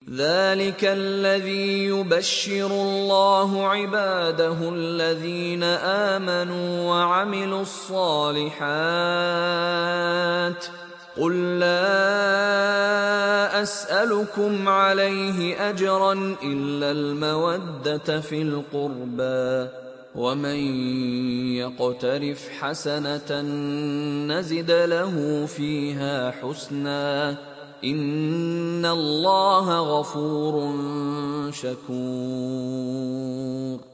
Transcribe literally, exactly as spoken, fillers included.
ذلك الذي يبشر الله عباده الذين آمنوا وعملوا الصالحات قل لا أسألكم عليه أجرا إلا المودة في القربى ومن يقترف حسنة نزد له فيها حسنا إن الله غفور شكور.